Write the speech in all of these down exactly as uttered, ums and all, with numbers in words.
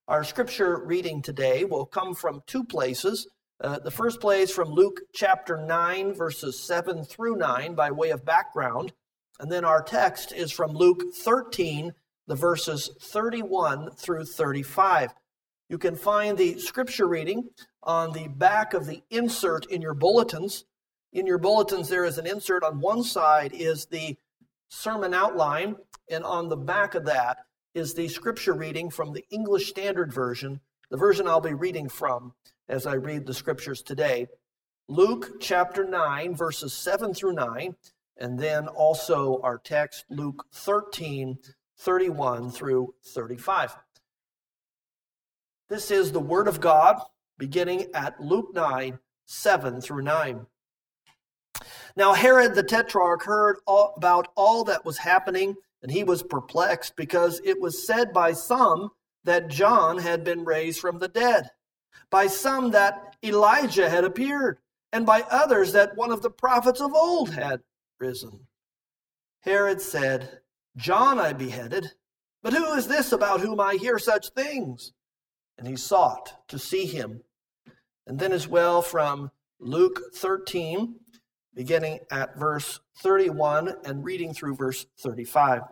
Our scripture reading today will come from two places. Uh, the first place from Luke chapter nine, verses seven through nine, by way of background. And then our text is from Luke thirteen, the verses thirty-one through thirty-five. You can find the scripture reading on the back of the insert in your bulletins. In your bulletins, there is an insert. On one side is the sermon outline, and on the back of that is the scripture reading from the English Standard Version, the version I'll be reading from as I read the scriptures today. Luke chapter nine, verses seven through nine, and then also our text, Luke thirteen, thirty-one through thirty-five. This is the word of God, beginning at Luke nine, seven through nine. Now Herod the Tetrarch heard all about all that was happening, and he was perplexed, because it was said by some that John had been raised from the dead, by some that Elijah had appeared, and by others that one of the prophets of old had risen. Herod said, "John I beheaded, but who is this about whom I hear such things?" And he sought to see him. And then as well from Luke thirteen, beginning at verse thirty-one and reading through verse thirty-five.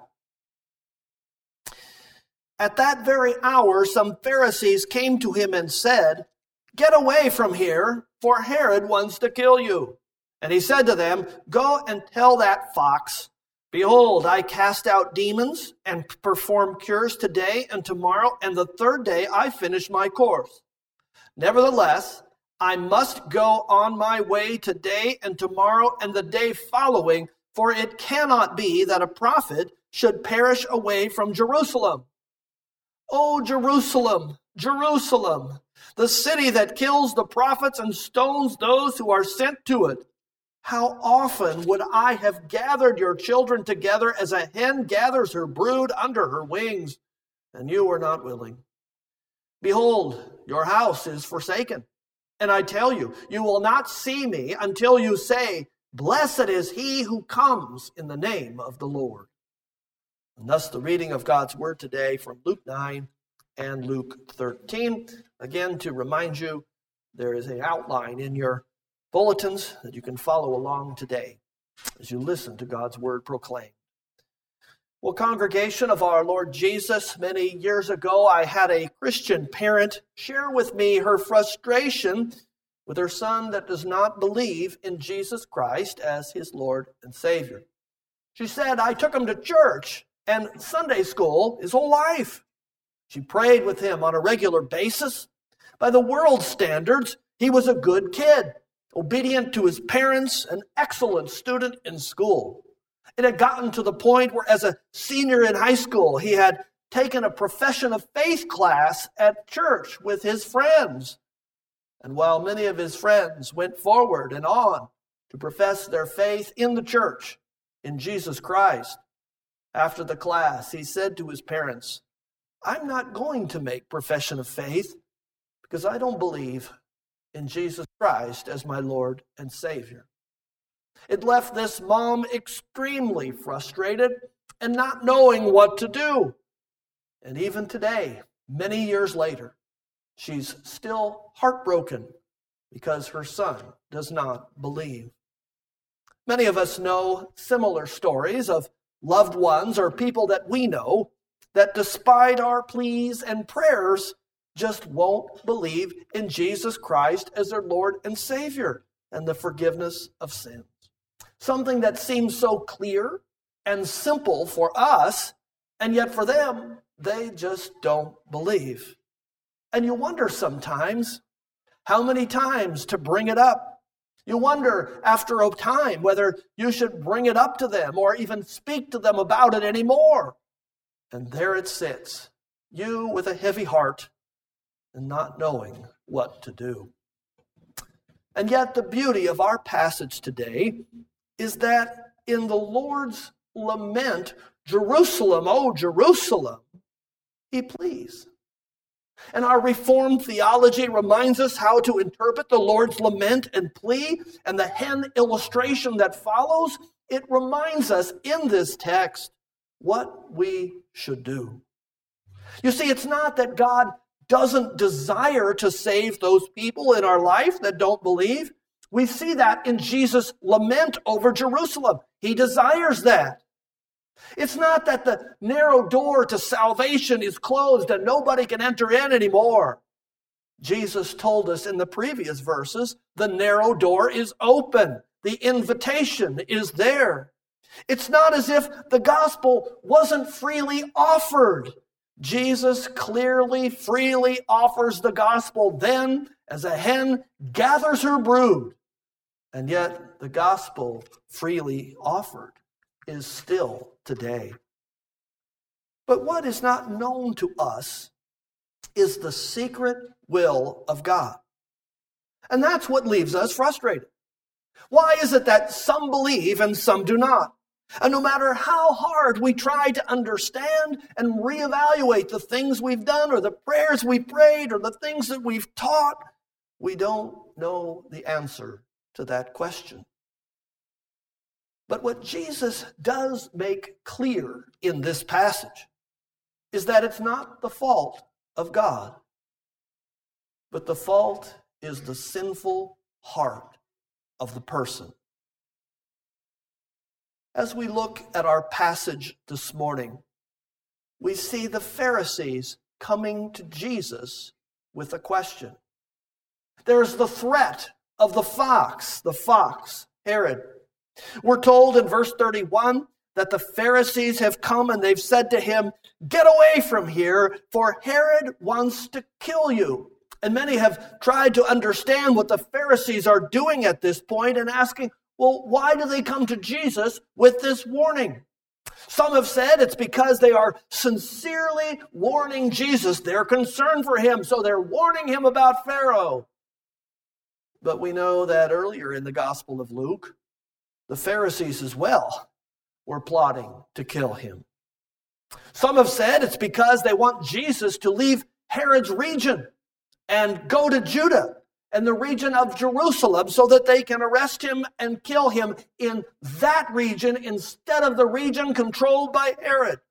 At that very hour, some Pharisees came to him and said, "Get away from here, for Herod wants to kill you." And he said to them, "Go and tell that fox, behold, I cast out demons and perform cures today and tomorrow, and the third day I finish my course. Nevertheless, I must go on my way today and tomorrow and the day following, for it cannot be that a prophet should perish away from Jerusalem. O Jerusalem, Jerusalem, the city that kills the prophets and stones those who are sent to it. How often would I have gathered your children together as a hen gathers her brood under her wings, and you were not willing. Behold, your house is forsaken. And I tell you, you will not see me until you say, 'Blessed is he who comes in the name of the Lord.'" And thus the reading of God's word today from Luke nine and Luke thirteen. Again, to remind you, there is an outline in your bulletins that you can follow along today as you listen to God's word proclaimed. Well, congregation of our Lord Jesus, many years ago, I had a Christian parent share with me her frustration with her son that does not believe in Jesus Christ as his Lord and Savior. She said, "I took him to church and Sunday school his whole life." She prayed with him on a regular basis. By the world's standards, he was a good kid, obedient to his parents, an excellent student in school. It had gotten to the point where, as a senior in high school, he had taken a profession of faith class at church with his friends. And while many of his friends went forward and on to profess their faith in the church, in Jesus Christ, after the class, he said to his parents, "I'm not going to make profession of faith because I don't believe in Jesus Christ as my Lord and Savior." It left this mom extremely frustrated and not knowing what to do. And even today, many years later, she's still heartbroken because her son does not believe. Many of us know similar stories of loved ones or people that we know that despite our pleas and prayers, just won't believe in Jesus Christ as their Lord and Savior and the forgiveness of sins. Something that seems so clear and simple for us, and yet for them, they just don't believe. And you wonder sometimes how many times to bring it up. You wonder after a time whether you should bring it up to them or even speak to them about it anymore. And there it sits, you with a heavy heart and not knowing what to do. And yet the beauty of our passage today is that in the Lord's lament, "Jerusalem, O Jerusalem," he pleads. And our Reformed theology reminds us how to interpret the Lord's lament and plea, and the hen illustration that follows, it reminds us in this text what we should do. You see, it's not that God doesn't desire to save those people in our life that don't believe. We see that in Jesus' lament over Jerusalem. He desires that. It's not that the narrow door to salvation is closed and nobody can enter in anymore. Jesus told us in the previous verses, the narrow door is open. The invitation is there. It's not as if the gospel wasn't freely offered. Jesus clearly, freely offers the gospel then as a hen gathers her brood. And yet the gospel freely offered is still today. But what is not known to us is the secret will of God. And that's what leaves us frustrated. Why is it that some believe and some do not? And no matter how hard we try to understand and reevaluate the things we've done or the prayers we prayed or the things that we've taught, we don't know the answer to that question. But what Jesus does make clear in this passage is that it's not the fault of God, but the fault is the sinful heart of the person. As we look at our passage this morning, we see the Pharisees coming to Jesus with a question. There's the threat of the fox, the fox, Herod. We're told in verse thirty-one that the Pharisees have come and they've said to him, "Get away from here, for Herod wants to kill you." And many have tried to understand what the Pharisees are doing at this point and asking, well, why do they come to Jesus with this warning? Some have said it's because they are sincerely warning Jesus. They're concerned for him, so they're warning him about Pharaoh. But we know that earlier in the Gospel of Luke, the Pharisees as well were plotting to kill him. Some have said it's because they want Jesus to leave Herod's region and go to Judah and the region of Jerusalem so that they can arrest him and kill him in that region instead of the region controlled by Herod.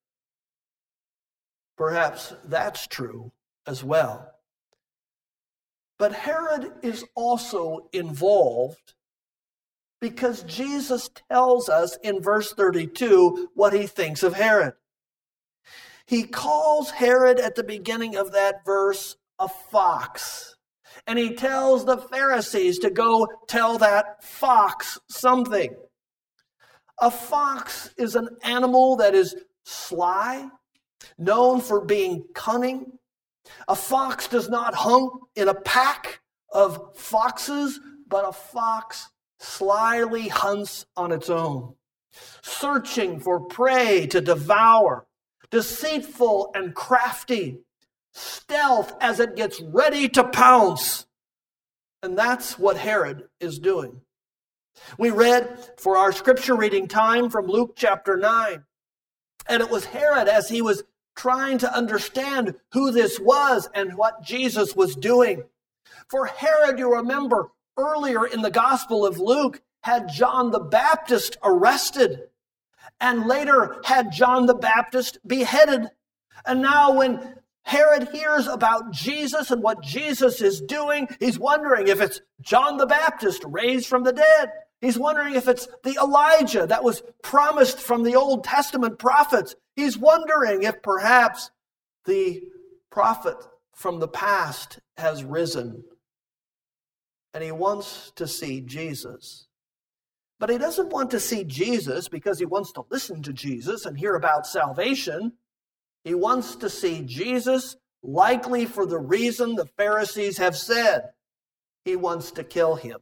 Perhaps that's true as well. But Herod is also involved because Jesus tells us in verse thirty-two what he thinks of Herod. He calls Herod at the beginning of that verse a fox. And he tells the Pharisees to go tell that fox something. A fox is an animal that is sly, known for being cunning. A fox does not hunt in a pack of foxes, but a fox slyly hunts on its own, searching for prey to devour, deceitful and crafty, stealth as it gets ready to pounce. And that's what Herod is doing. We read for our scripture reading time from Luke chapter nine. And it was Herod, as he was trying to understand who this was and what Jesus was doing. For Herod, you remember, earlier in the Gospel of Luke, had John the Baptist arrested and later had John the Baptist beheaded. And now when Herod hears about Jesus and what Jesus is doing, he's wondering if it's John the Baptist raised from the dead. He's wondering if it's the Elijah that was promised from the Old Testament prophets. He's wondering if perhaps the prophet from the past has risen. And he wants to see Jesus. But he doesn't want to see Jesus because he wants to listen to Jesus and hear about salvation. He wants to see Jesus, likely for the reason the Pharisees have said. He wants to kill him.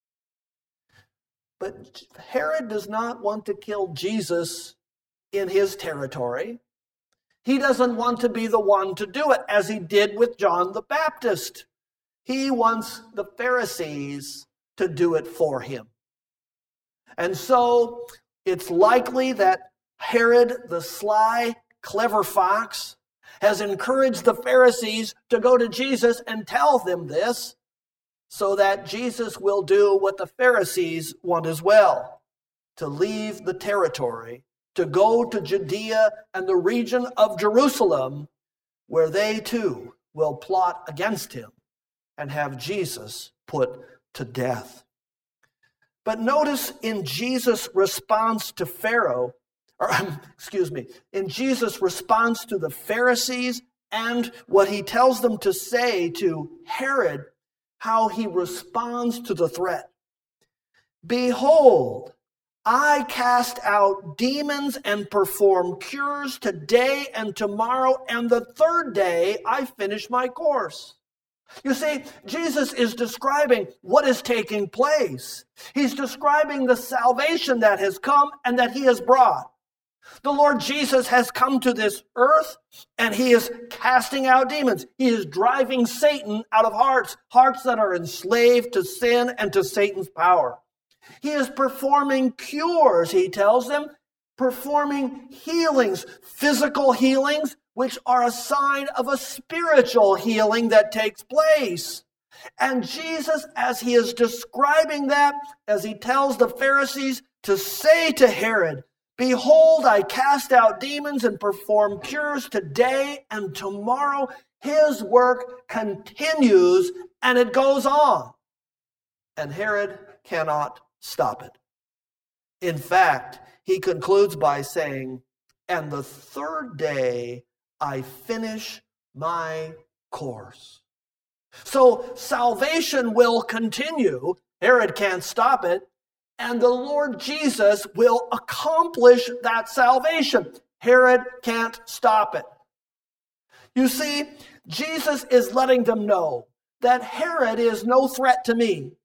But Herod does not want to kill Jesus in his territory. He doesn't want to be the one to do it, as he did with John the Baptist. He wants the Pharisees to do it for him. And so it's likely that Herod, the sly, clever fox, has encouraged the Pharisees to go to Jesus and tell them this so that Jesus will do what the Pharisees want as well, to leave the territory, to go to Judea and the region of Jerusalem, where they too will plot against him and have Jesus put to death. But notice in Jesus' response to Pharaoh, or excuse me, in Jesus' response to the Pharisees and what he tells them to say to Herod, how he responds to the threat. Behold, I cast out demons and perform cures today and tomorrow, and the third day I finish my course. You see, Jesus is describing what is taking place. He's describing the salvation that has come and that he has brought. The Lord Jesus has come to this earth and he is casting out demons. He is driving Satan out of hearts, hearts that are enslaved to sin and to Satan's power. He is performing cures, he tells them, performing healings, physical healings, which are a sign of a spiritual healing that takes place. And Jesus, as he is describing that, as he tells the Pharisees to say to Herod, behold, I cast out demons and perform cures today and tomorrow. His work continues and it goes on. And Herod cannot stop it. In fact, he concludes by saying, and the third day I finish my course. So salvation will continue. Herod can't stop it. And the Lord Jesus will accomplish that salvation. Herod can't stop it. You see, Jesus is letting them know that Herod is no threat to me.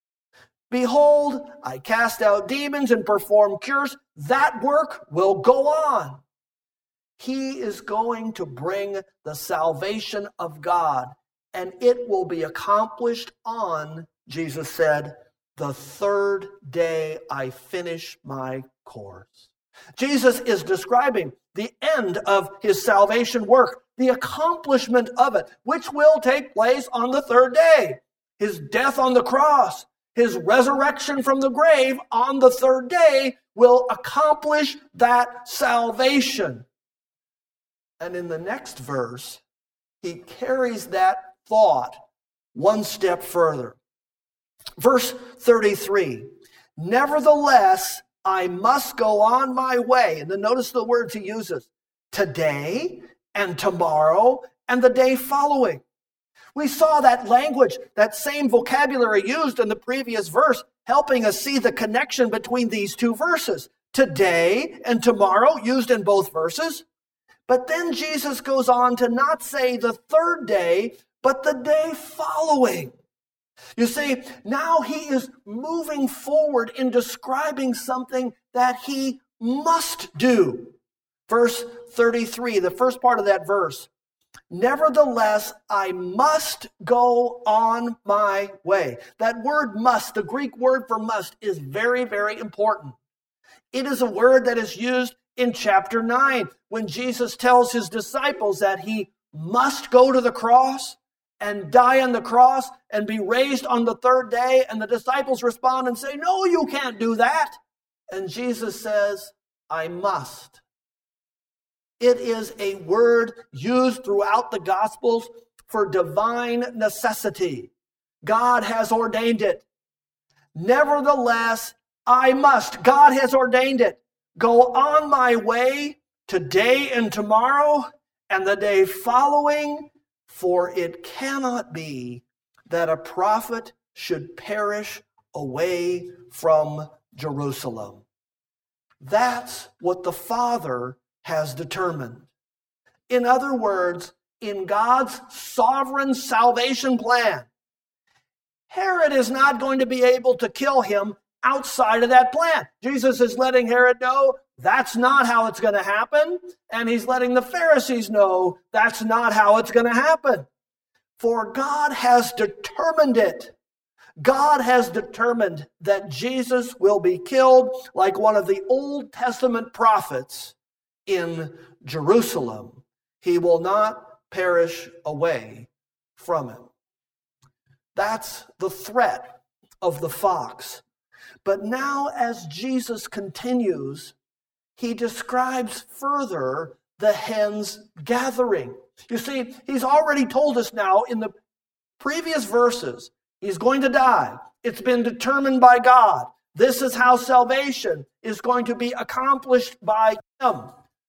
Behold, I cast out demons and perform cures. That work will go on. He is going to bring the salvation of God, and it will be accomplished on, Jesus said, the third day I finish my course. Jesus is describing the end of his salvation work, the accomplishment of it, which will take place on the third day. His death on the cross, his resurrection from the grave on the third day will accomplish that salvation. And in the next verse, he carries that thought one step further. Verse thirty-three, nevertheless, I must go on my way. And then notice the words he uses, today and tomorrow and the day following. We saw that language, that same vocabulary used in the previous verse, helping us see the connection between these two verses. Today and tomorrow, used in both verses. But then Jesus goes on to not say the third day, but the day following. You see, now he is moving forward in describing something that he must do. Verse thirty-three, the first part of that verse. Nevertheless, I must go on my way. That word must, the Greek word for must, is very, very important. It is a word that is used in chapter nine when Jesus tells his disciples that he must go to the cross and die on the cross and be raised on the third day. And the disciples respond and say, no, you can't do that. And Jesus says, I must. It is a word used throughout the Gospels for divine necessity. God has ordained it. Nevertheless, I must. God has ordained it. Go on my way today and tomorrow and the day following, for it cannot be that a prophet should perish away from Jerusalem. That's what the Father has determined. In other words, in God's sovereign salvation plan, Herod is not going to be able to kill him outside of that plan. Jesus is letting Herod know that's not how it's going to happen, and he's letting the Pharisees know that's not how it's going to happen. For God has determined it. God has determined that Jesus will be killed like one of the Old Testament prophets in Jerusalem. He will not perish away from him. That's the threat of the fox. But now as Jesus continues, he describes further the hen's gathering. You see, he's already told us now in the previous verses, he's going to die. It's been determined by God. This is how salvation is going to be accomplished by him.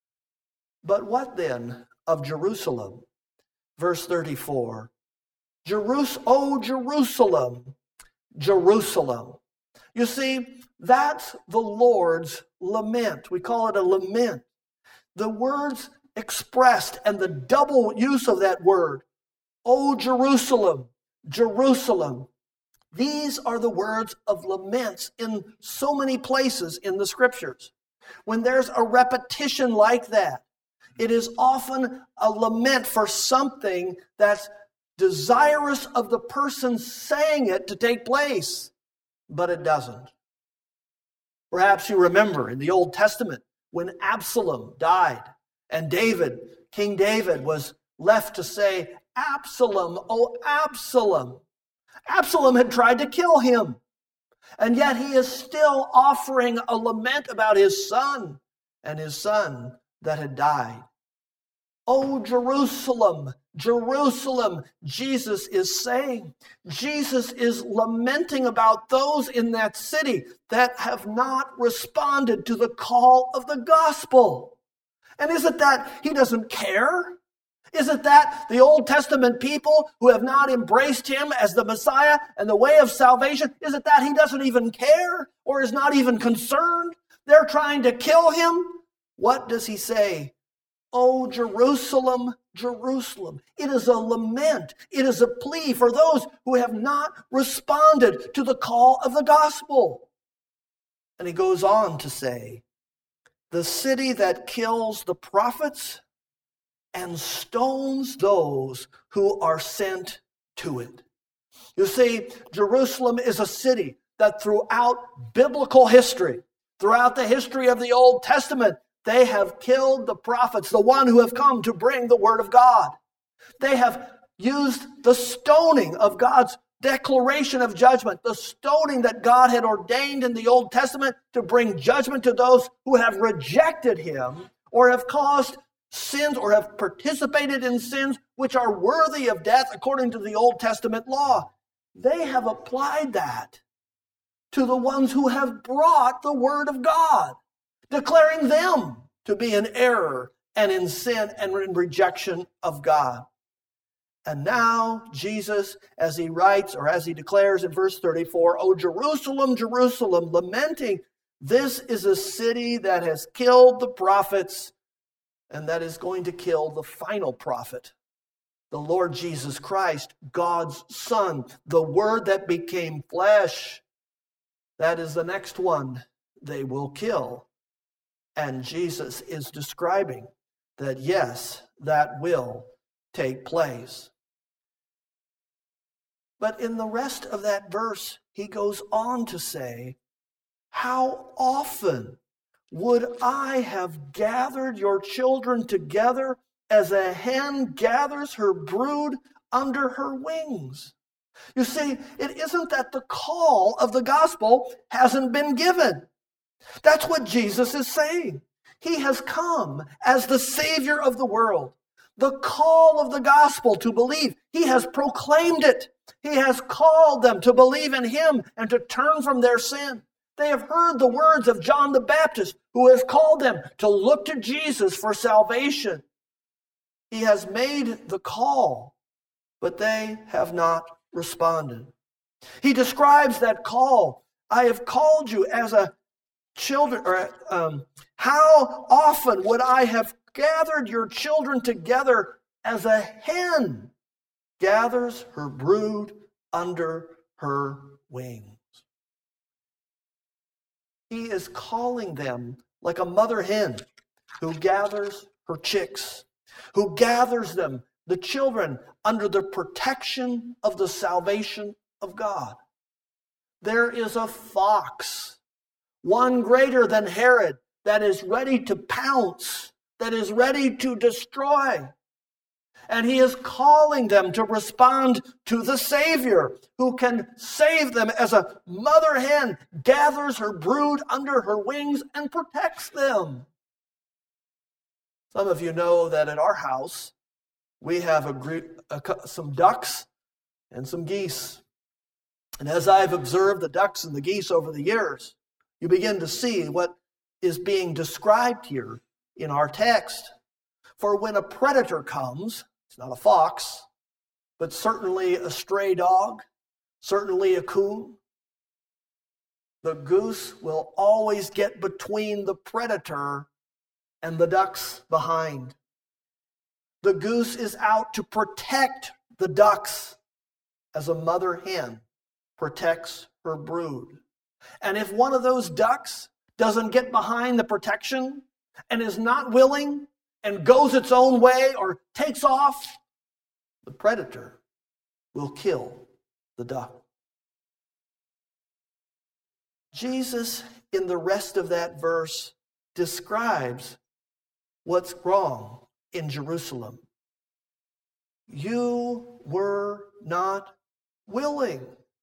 But what then of Jerusalem? Verse thirty-four. Jerus- oh, Jerusalem, Jerusalem. You see, that's the Lord's lament. We call it a lament. The words expressed and the double use of that word, oh, Jerusalem, Jerusalem. These are the words of laments in so many places in the scriptures. When there's a repetition like that, it is often a lament for something that's desirous of the person saying it to take place, but it doesn't. Perhaps you remember in the Old Testament when Absalom died and David, King David, was left to say, Absalom, oh Absalom. Absalom had tried to kill him, and yet he is still offering a lament about his son and his son that had died. Oh, Jerusalem, Jerusalem, Jesus is saying. Jesus is lamenting about those in that city that have not responded to the call of the gospel. And is it that he doesn't care? Is it that the Old Testament people who have not embraced him as the Messiah and the way of salvation, is it that he doesn't even care or is not even concerned? They're trying to kill him. What does he say? Oh, Jerusalem, Jerusalem. It is a lament. It is a plea for those who have not responded to the call of the gospel. And he goes on to say, the city that kills the prophets and stones those who are sent to it. You see, Jerusalem is a city that throughout biblical history, throughout the history of the Old Testament, they have killed the prophets, the one who have come to bring the word of God. They have used the stoning of God's declaration of judgment, the stoning that God had ordained in the Old Testament to bring judgment to those who have rejected him or have caused sins or have participated in sins which are worthy of death according to the Old Testament law. They have applied that to the ones who have brought the word of God, declaring them to be in error and in sin and in rejection of God. And now Jesus, as he writes or as he declares in verse thirty-four, "O Jerusalem, Jerusalem, lamenting, this is a city that has killed the prophets and that is going to kill the final prophet, the Lord Jesus Christ, God's Son, the Word that became flesh." That is the next one they will kill. And Jesus is describing that, yes, that will take place. But in the rest of that verse, he goes on to say, how often would I have gathered your children together as a hen gathers her brood under her wings? You see, it isn't that the call of the gospel hasn't been given. That's what Jesus is saying. He has come as the Savior of the world. The call of the gospel to believe, he has proclaimed it. He has called them to believe in him and to turn from their sin. They have heard the words of John the Baptist, who has called them to look to Jesus for salvation. He has made the call, but they have not responded. He describes that call. I have called you as a children, or um, how often would I have gathered your children together as a hen gathers her brood under her wings. He is calling them like a mother hen who gathers her chicks, who gathers them, the children, under the protection of the salvation of God. There is a fox, one greater than Herod, that is ready to pounce, that is ready to destroy. And he is calling them to respond to the Savior who can save them as a mother hen gathers her brood under her wings and protects them. Some of you know that at our house, we have a group, a, some ducks and some geese. And as I've observed the ducks and the geese over the years, you begin to see what is being described here in our text. For when a predator comes, it's not a fox, but certainly a stray dog, certainly a coon, the goose will always get between the predator and the ducks behind. The goose is out to protect the ducks as a mother hen protects her brood. And if one of those ducks doesn't get behind the protection and is not willing and goes its own way or takes off, the predator will kill the duck. Jesus, in the rest of that verse, describes what's wrong in Jerusalem. You were not willing.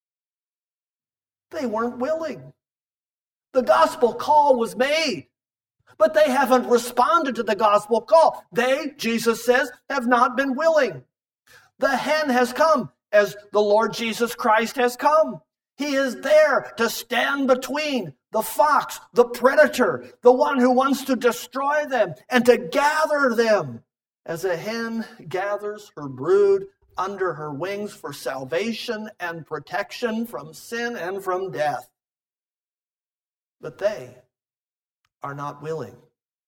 They weren't willing. The gospel call was made, but they haven't responded to the gospel call. They, Jesus says, have not been willing. The hen has come as the Lord Jesus Christ has come. He is there to stand between the fox, the predator, the one who wants to destroy them, and to gather them as a hen gathers her brood under her wings for salvation and protection from sin and from death. But they are not willing.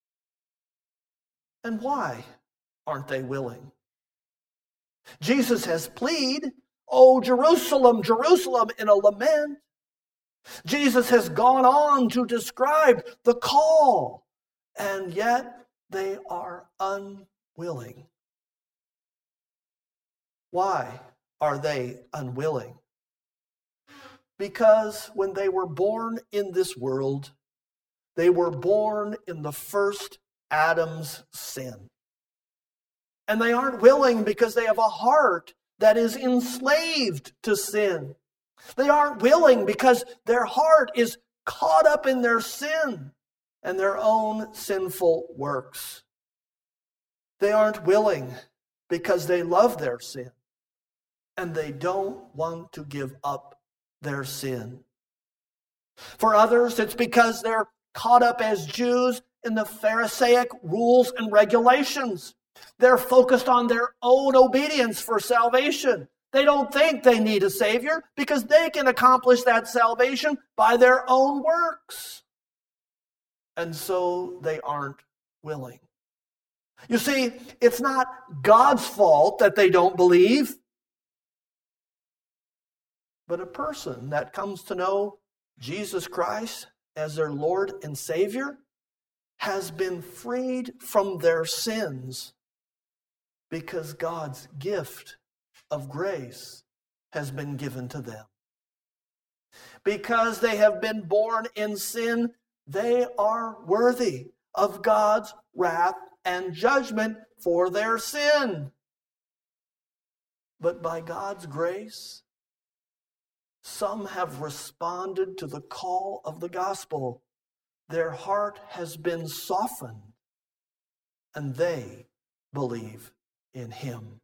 And why aren't they willing? Jesus has pleaded, "Oh, Jerusalem, Jerusalem," in a lament. Jesus has gone on to describe the call, and yet they are unwilling. Why are they unwilling? Because when they were born in this world, they were born in the first Adam's sin. And they aren't willing because they have a heart that is enslaved to sin. They aren't willing because their heart is caught up in their sin and their own sinful works. They aren't willing because they love their sin and they don't want to give up their sin. For others, it's because they're caught up as Jews in the Pharisaic rules and regulations. They're focused on their own obedience for salvation. They don't think they need a Savior because they can accomplish that salvation by their own works. And so they aren't willing. You see, it's not God's fault that they don't believe, but a person that comes to know Jesus Christ as their Lord and Savior has been freed from their sins because God's gift of grace has been given to them. Because they have been born in sin, they are worthy of God's wrath and judgment for their sin. But by God's grace, some have responded to the call of the gospel. Their heart has been softened, and they believe in Him.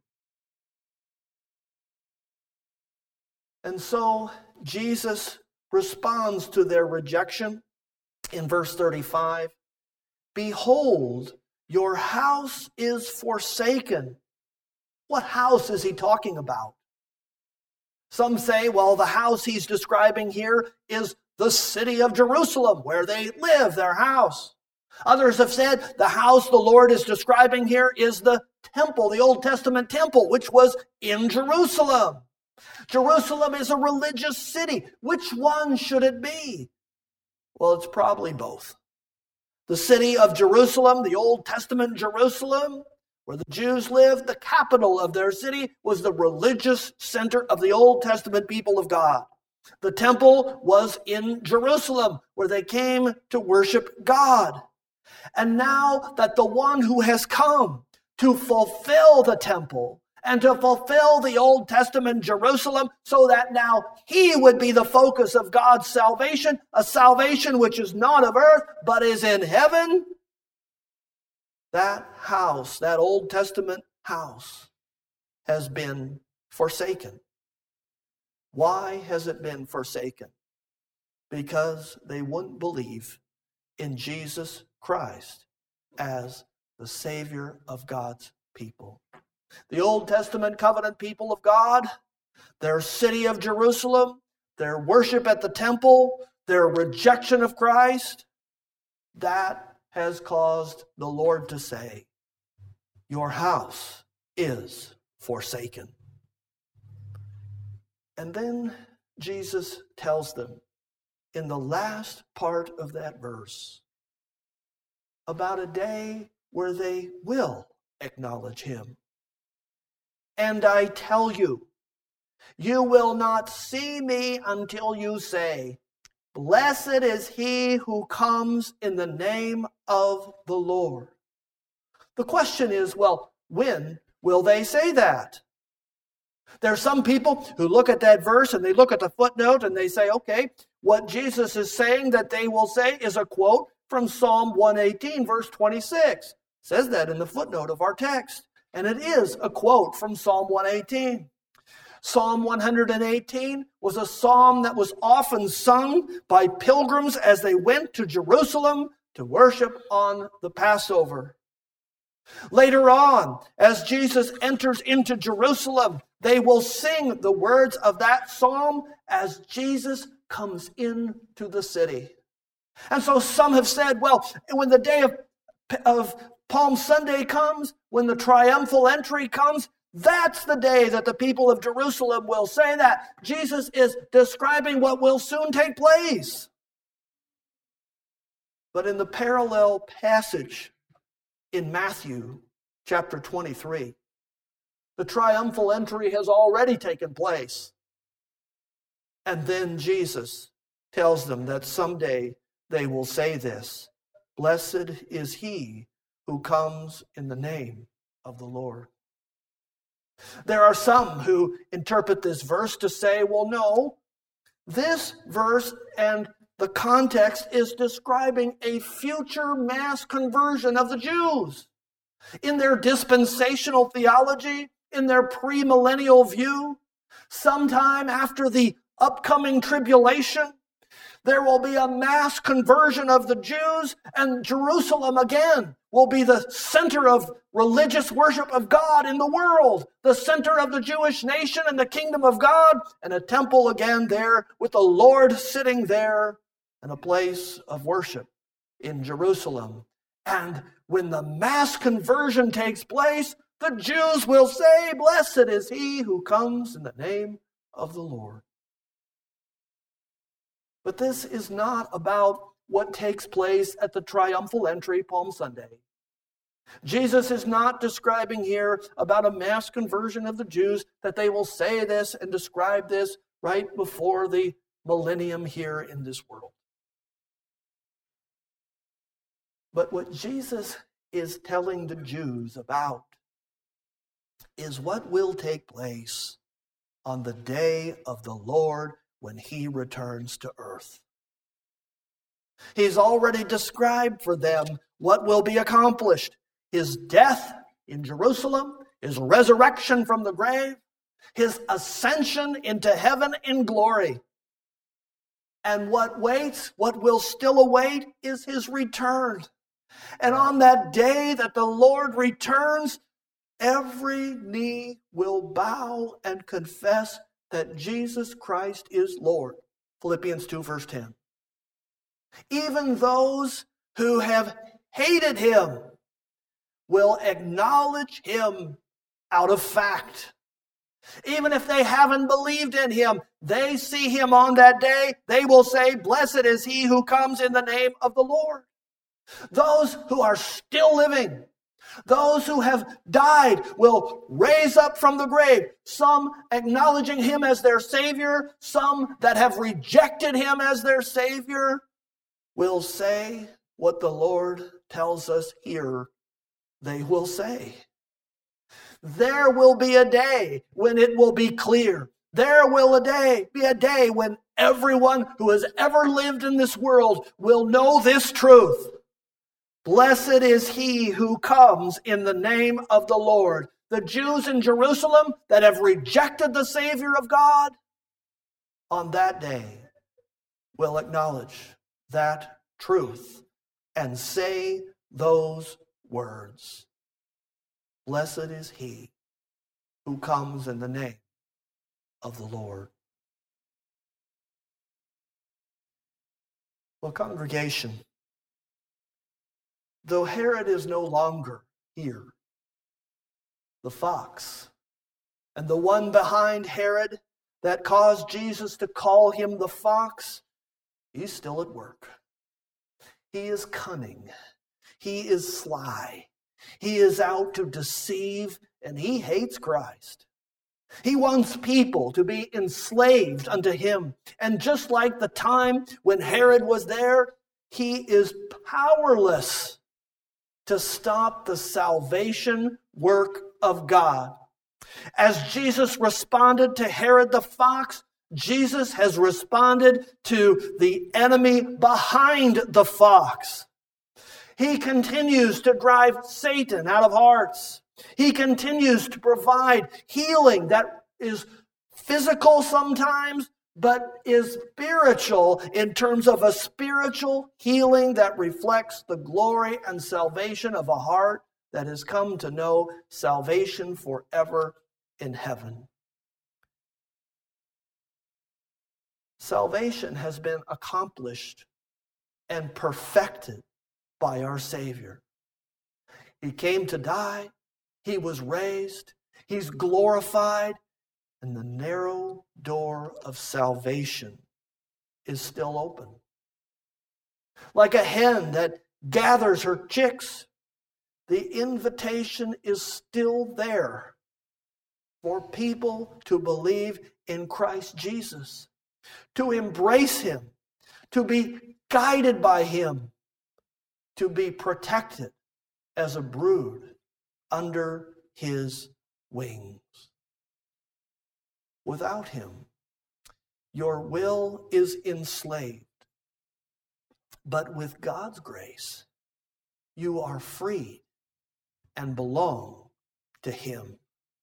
And so Jesus responds to their rejection in verse thirty-five. Behold, your house is forsaken. What house is he talking about? Some say, well, the house he's describing here is the city of Jerusalem, where they live, their house. Others have said the house the Lord is describing here is the temple, the Old Testament temple, which was in Jerusalem. Jerusalem is a religious city. Which one should it be? Well, it's probably both. The city of Jerusalem, the Old Testament Jerusalem, where the Jews lived, the capital of their city, was the religious center of the Old Testament people of God. The temple was in Jerusalem, where they came to worship God. And now that the one who has come to fulfill the temple and to fulfill the Old Testament Jerusalem, so that now he would be the focus of God's salvation, a salvation which is not of earth, but is in heaven, that house, that Old Testament house, has been forsaken. Why has it been forsaken? Because they wouldn't believe in Jesus Christ as the Savior of God's people. The Old Testament covenant people of God, their city of Jerusalem, their worship at the temple, their rejection of Christ, that has caused the Lord to say, your house is forsaken. And then Jesus tells them in the last part of that verse about a day where they will acknowledge him. And I tell you, you will not see me until you say, blessed is he who comes in the name of the Lord. The question is, well, when will they say that? There are some people who look at that verse and they look at the footnote and they say, okay, what Jesus is saying that they will say is a quote from Psalm one eighteen, verse twenty-six. It says that in the footnote of our text. And it is a quote from Psalm one eighteen. Psalm one eighteen was a psalm that was often sung by pilgrims as they went to Jerusalem to worship on the Passover. Later on, as Jesus enters into Jerusalem, they will sing the words of that psalm as Jesus comes into the city. And so some have said, well, when the day of, of Palm Sunday comes, when the triumphal entry comes, that's the day that the people of Jerusalem will say that. Jesus is describing what will soon take place. But in the parallel passage in Matthew chapter twenty-three, the triumphal entry has already taken place. And then Jesus tells them that someday they will say this, blessed is he who comes in the name of the Lord. There are some who interpret this verse to say, well, no, this verse and the context is describing a future mass conversion of the Jews. In their dispensational theology, in their premillennial view, sometime after the upcoming tribulation, there will be a mass conversion of the Jews, and Jerusalem again will be the center of religious worship of God in the world, the center of the Jewish nation and the kingdom of God, and a temple again there with the Lord sitting there, and a place of worship in Jerusalem. And when the mass conversion takes place, the Jews will say, blessed is he who comes in the name of the Lord. But this is not about what takes place at the triumphal entry Palm Sunday. Jesus is not describing here about a mass conversion of the Jews, that they will say this and describe this right before the millennium here in this world. But what Jesus is telling the Jews about is what will take place on the day of the Lord when he returns to earth. He's already described for them what will be accomplished. His death in Jerusalem, his resurrection from the grave, his ascension into heaven in glory. And what waits, what will still await, is his return. And on that day that the Lord returns, every knee will bow and confess that Jesus Christ is Lord. Philippians two, verse ten. Even those who have hated him will acknowledge him out of fact. Even if they haven't believed in him, they see him on that day, they will say, blessed is he who comes in the name of the Lord. Those who are still living, those who have died will raise up from the grave, some acknowledging him as their Savior, some that have rejected him as their Savior will say what the Lord tells us here they will say. There will be a day when it will be clear. There will a day be a day when everyone who has ever lived in this world will know this truth. Blessed is he who comes in the name of the Lord. the Jews in Jerusalem that have rejected the Savior of God, on that day will acknowledge that truth and say those words. Blessed is he who comes in the name of the Lord. Well, congregation, though Herod is no longer here, the fox and the one behind Herod that caused Jesus to call him the fox, he's still at work. He is cunning. He is sly. He is out to deceive, and he hates Christ. He wants people to be enslaved unto him. And just like the time when Herod was there, he is powerless to stop the salvation work of God. As Jesus responded to Herod the fox, Jesus has responded to the enemy behind the fox. He continues to drive Satan out of hearts. He continues to provide healing that is physical sometimes, but is spiritual in terms of a spiritual healing that reflects the glory and salvation of a heart that has come to know salvation forever in heaven. Salvation has been accomplished and perfected by our Savior. He came to die. He was raised. He's glorified. And the narrow door of salvation is still open. Like a hen that gathers her chicks, the invitation is still there for people to believe in Christ Jesus, to embrace him, to be guided by him, to be protected as a brood under his wings. Without him, your will is enslaved. But with God's grace, you are freed and belong to him.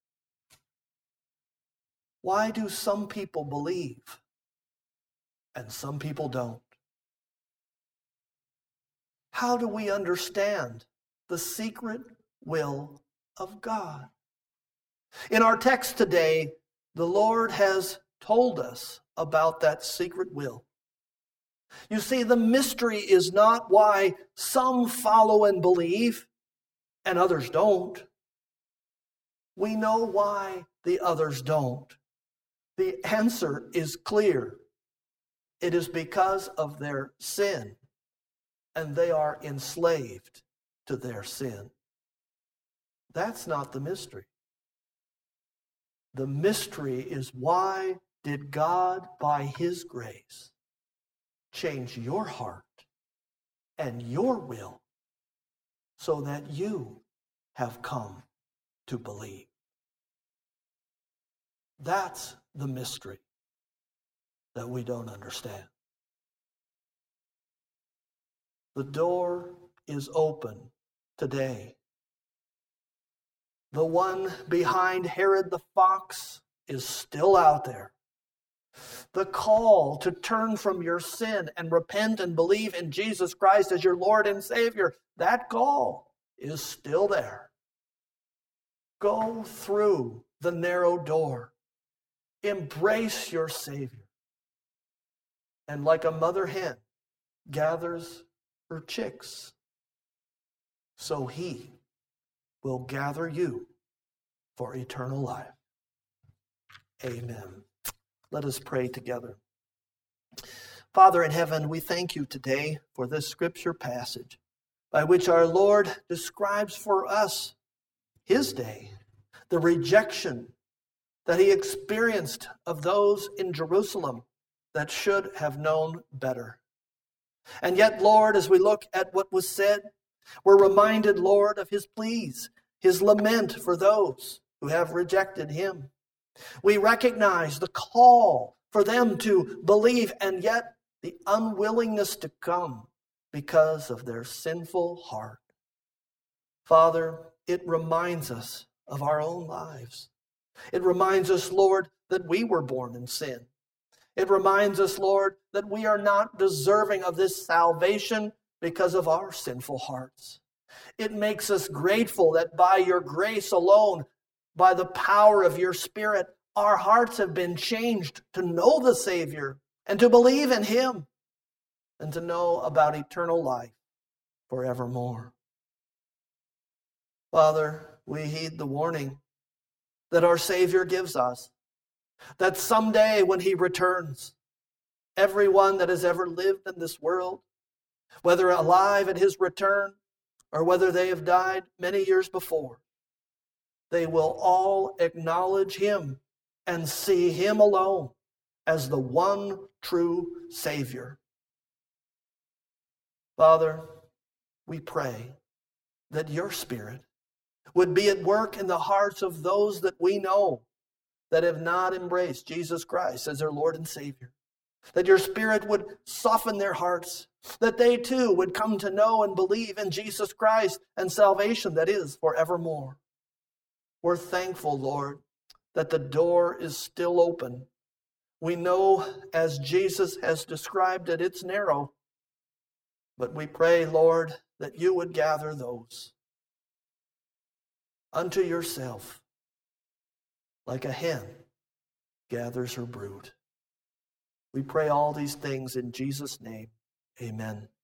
Why do some people believe and some people don't? How do we understand the secret will of God? In our text today, the Lord has told us about that secret will. You see, the mystery is not why some follow and believe and others don't. We know why the others don't. The answer is clear. It is because of their sin, and they are enslaved to their sin. That's not the mystery. The mystery is, why did God, by his grace, change your heart and your will so that you have come to believe? That's the mystery that we don't understand. The door is open today. The one behind Herod the fox is still out there. The call to turn from your sin and repent and believe in Jesus Christ as your Lord and Savior, that call is still there. Go through the narrow door. Embrace your Savior. And like a mother hen gathers her chicks, so he will gather you for eternal life. Amen. Let us pray together. Father in heaven, we thank you today for this scripture passage by which our Lord describes for us his day, the rejection that he experienced of those in Jerusalem that should have known better. And yet, Lord, as we look at what was said, we're reminded, Lord, of his pleas, his lament for those who have rejected him. We recognize the call for them to believe, and yet the unwillingness to come because of their sinful heart. Father, it reminds us of our own lives. It reminds us, Lord, that we were born in sin. It reminds us, Lord, that we are not deserving of this salvation because of our sinful hearts. It makes us grateful that by your grace alone, by the power of your Spirit, our hearts have been changed to know the Savior and to believe in him and to know about eternal life forevermore. Father, we heed the warning that our Savior gives us, that someday when he returns, everyone that has ever lived in this world, whether alive at his return or whether they have died many years before, they will all acknowledge him and see him alone as the one true Savior. Father, we pray that your Spirit would be at work in the hearts of those that we know that have not embraced Jesus Christ as their Lord and Savior. That your Spirit would soften their hearts, that they too would come to know and believe in Jesus Christ and salvation that is forevermore. We're thankful, Lord, that the door is still open. We know, as Jesus has described it, it's narrow. But we pray, Lord, that you would gather those unto yourself like a hen gathers her brood. We pray all these things in Jesus' name. Amen.